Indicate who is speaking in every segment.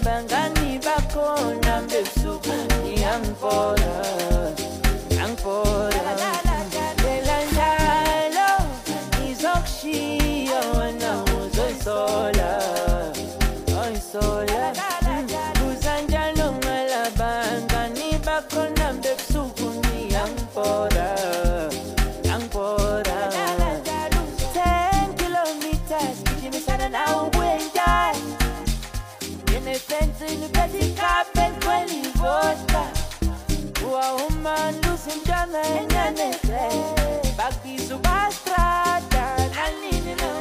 Speaker 1: bangani bakhona bebusuku ngiyangipora angipora phela njalo ngizokushiya wena uzoyisola oyisola kuzanjalo ngalabangani bakhona bebusuku ngiyangipora angipora 10 kilometers gijimisana nawe wenjani fence in the petty carpet when you vodka. Woman losing Jana and Yanete. Back is a bastrata. I need to know.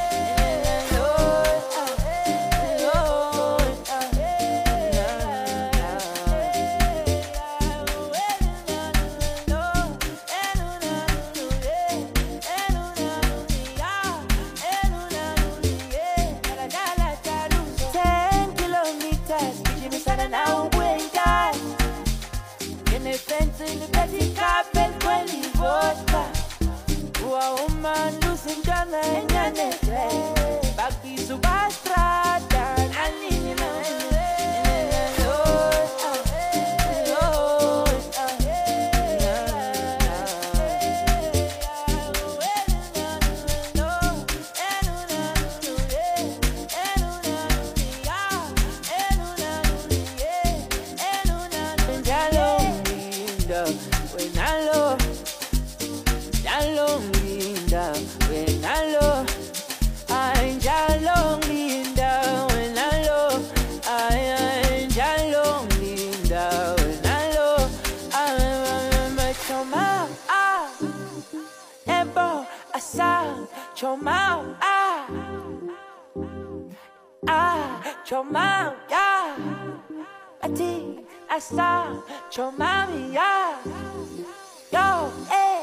Speaker 1: In the petty carpet when you vodka. Woman losing Jana and Yanete. Back is a bastrata. I need to know. Chomao, chomao, yeah. Ati, asa, chomami, yeah. Yo,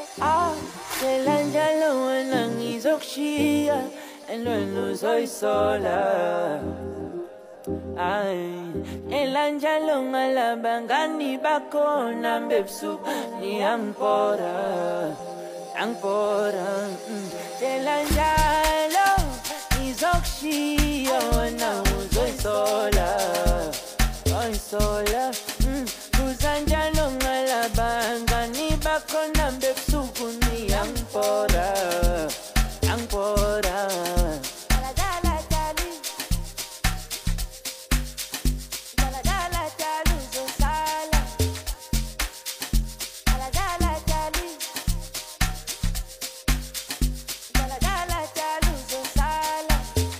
Speaker 1: Selanjalo nang izokshiya, eno soy sola. Ay, elanjalo ngalabangani bakona bebsu ni angpora. Angpora, Selanjalo izokshiya, eno soy sola. Soy sola. Kuzanjalo ngalabangani bakona bebsuku ni angpora angpora dala dali zo sala dala dali zo sala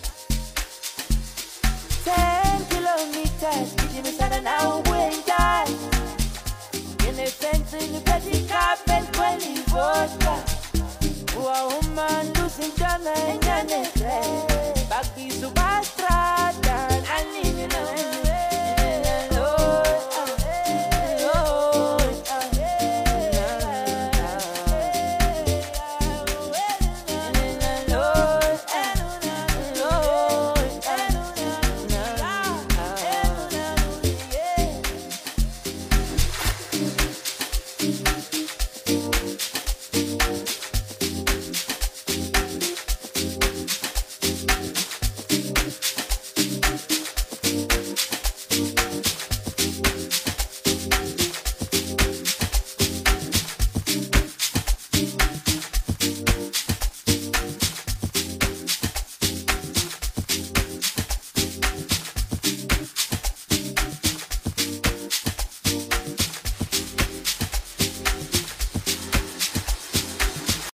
Speaker 1: 10 kilometers gijimisana na uwenjani fence in the petty carpet when you vodka. Woman losing Jana and Yanete. Back is the